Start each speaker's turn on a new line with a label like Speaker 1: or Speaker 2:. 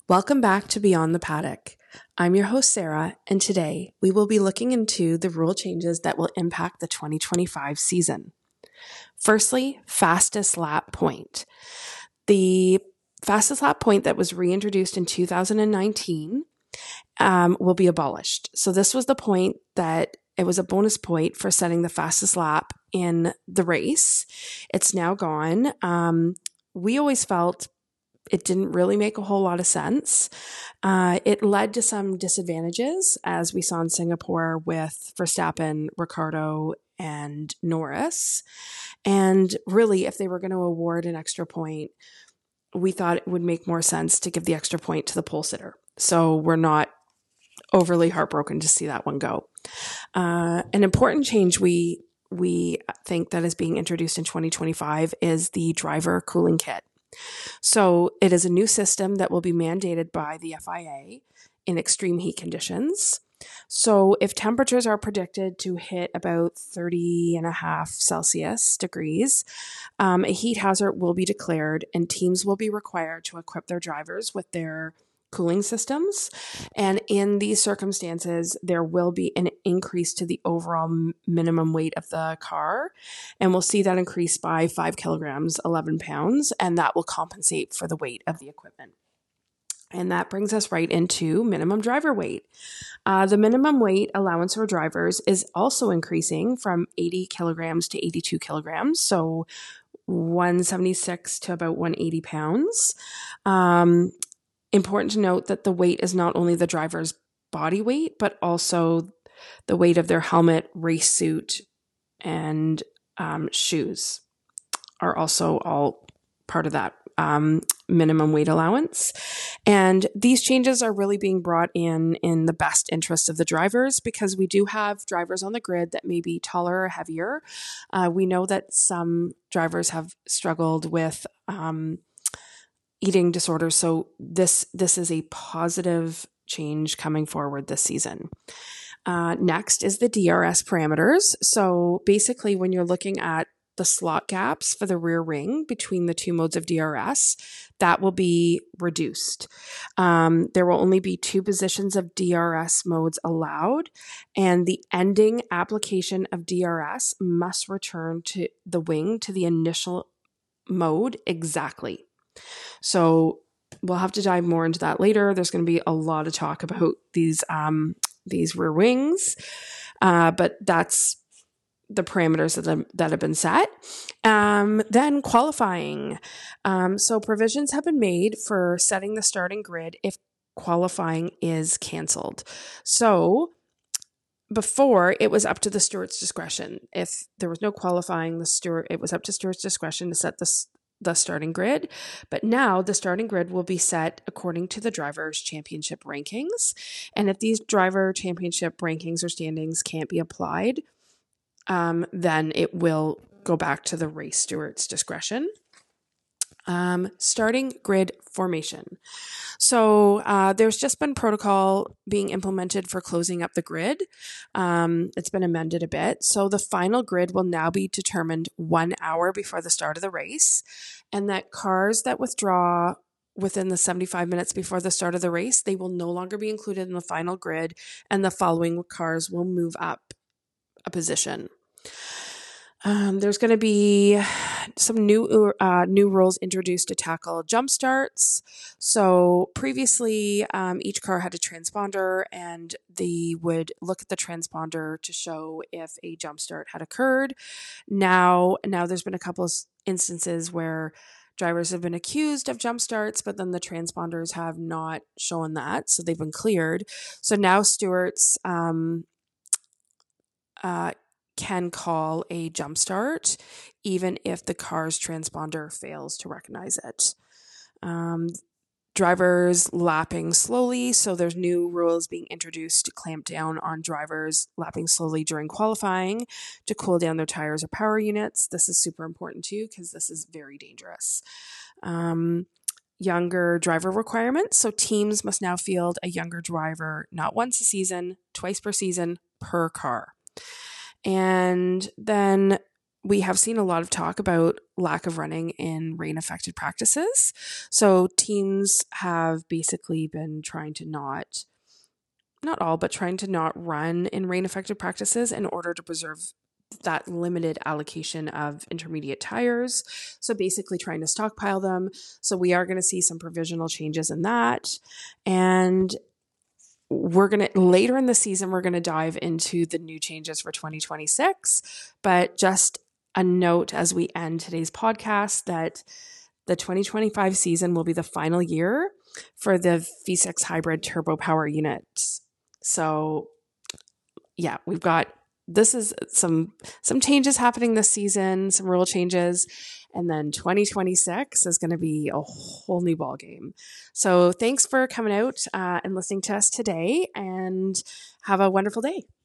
Speaker 1: Welcome back to Beyond the Paddock. I'm your host, Sarah, and today we will be looking into the rule changes that will impact the 2025 season. Firstly, fastest lap point. The fastest lap point that was reintroduced in 2019 will be abolished. So this was the point that it was a bonus point for setting the fastest lap in the race. It's now gone. We always felt it didn't really make a whole lot of sense. It led to some disadvantages, as we saw in Singapore with Verstappen, Ricciardo, and Norris. And really, if they were going to award an extra point, we thought it would make more sense to give the extra point to the pole sitter. So we're not overly heartbroken to see that one go. An important change we think that is being introduced in 2025 is the driver cooling kit. So it is a new system that will be mandated by the FIA in extreme heat conditions. So if temperatures are predicted to hit about 30.5 Celsius degrees, a heat hazard will be declared and teams will be required to equip their drivers with their cooling systems. And in these circumstances, there will be an increase to the overall minimum weight of the car. And we'll see that increase by 5 kilograms, 11 pounds, and that will compensate for the weight of the equipment. And that brings us right into minimum driver weight. The minimum weight allowance for drivers is also increasing from 80 kilograms to 82 kilograms. So 176 to about 180 pounds. Important to note that the weight is not only the driver's body weight, but also the weight of their helmet, race suit, and shoes are also all part of that minimum weight allowance. And these changes are really being brought in the best interest of the drivers, because we do have drivers on the grid that may be taller or heavier. We know that some drivers have struggled with eating disorders. So this is a positive change coming forward this season. Next is the DRS parameters. So basically, when you're looking at the slot gaps for the rear ring between the two modes of DRS, that will be reduced. There will only be 2 positions of DRS modes allowed, and the ending application of DRS must return to the wing to the initial mode exactly. So we'll have to dive more into that later. There's going to be a lot of talk about these rear wings, but that's the parameters that have been set. Then qualifying. So provisions have been made for setting the starting grid if qualifying is canceled. So before, it was up to the steward's discretion. If there was no qualifying, it was up to steward's discretion to set the starting grid. But now the starting grid will be set according to the driver's championship rankings. And if these driver championship rankings or standings can't be applied, then it will go back to the race steward's discretion. Starting grid formation. So there's just been protocol being implemented for closing up the grid. It's been amended a bit. So the final grid will now be determined 1 hour before the start of the race, and that cars that withdraw within the 75 minutes before the start of the race, they will no longer be included in the final grid, and the following cars will move up a position. There's going to be some new rules introduced to tackle jump starts. So previously, each car had a transponder, and they would look at the transponder to show if a jump start had occurred. Now there's been a couple of instances where drivers have been accused of jump starts, but then the transponders have not shown that, so they've been cleared. So now stewards can call a jump start even if the car's transponder fails to recognize it. Drivers lapping slowly. So there's new rules being introduced to clamp down on drivers lapping slowly during qualifying to cool down their tires or power units. This is super important too, because this is very dangerous. Younger driver requirements. So teams must now field a younger driver, not once a season, twice per season per car. And then we have seen a lot of talk about lack of running in rain affected practices. So teams have basically been trying to not all, but trying to not run in rain affected practices in order to preserve that limited allocation of intermediate tires. So basically trying to stockpile them. So we are going to see some provisional changes in that. And later in the season, we're going to dive into the new changes for 2026. But just a note as we end today's podcast that the 2025 season will be the final year for the V6 hybrid turbo power units. So yeah, this is some changes happening this season, some rule changes, and then 2026 is going to be a whole new ball game. So thanks for coming out and listening to us today, and have a wonderful day.